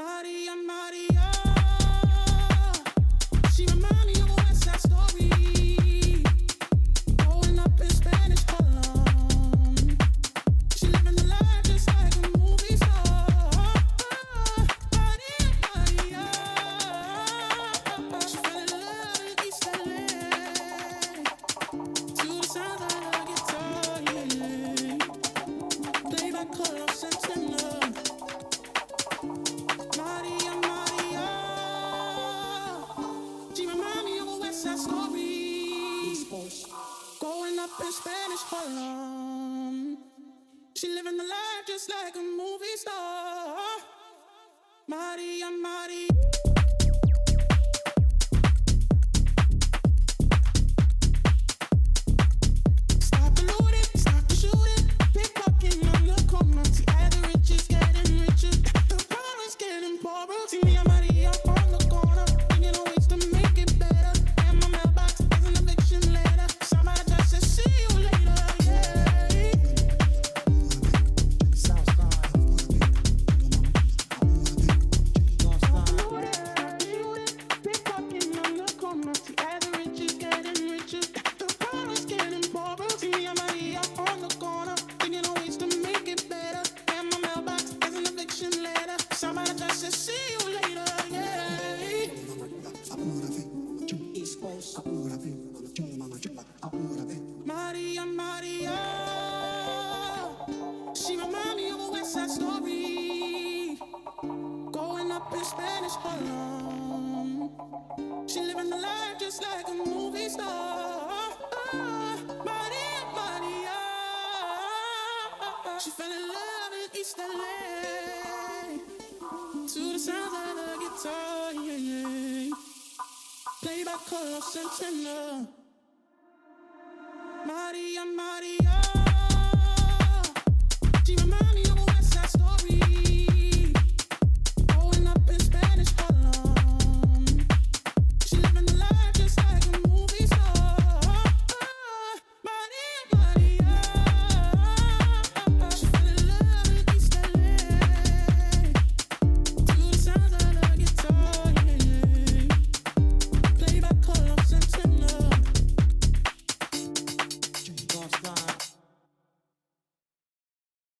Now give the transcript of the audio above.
Maria, Maria, she remind me of a West Side Story. Growing up in Spanish Harlem, she living the life just like a movie star. Maria, Maria, she fell in love in East LA to the sound of the guitar, yeah. Play by Carlos Santana. Maria, Maria, she remind me of a West Side Story. Growing up in Spanish Harlem, she living the life just like a movie star. Maria, Maria. Stop the looting, stop the shooting, pickpocketing on the corner. See, the rich is getting richer, the poor is getting poorer. See me and Maria on the corner, thinking of ways to make it better. And my mailbox is an eviction letter. Somebody just said, see you later, yeah. Southside. Pickpocketing on the corner. See, the rich is getting richer, the poor is getting poorer. See me and Maria on the corner, thinking of ways to make it better. And my mailbox is an eviction letter. Somebody just said, see you later, yeah. East Coast. Maria, Maria, she remind me of a West Side Story. Growing up in Spanish Harlem, she living the life just like a movie star. Maria, Maria, she fell in love in East LA to the sounds of the guitar, yeah. Played by Carlos Santana. Maria, Maria.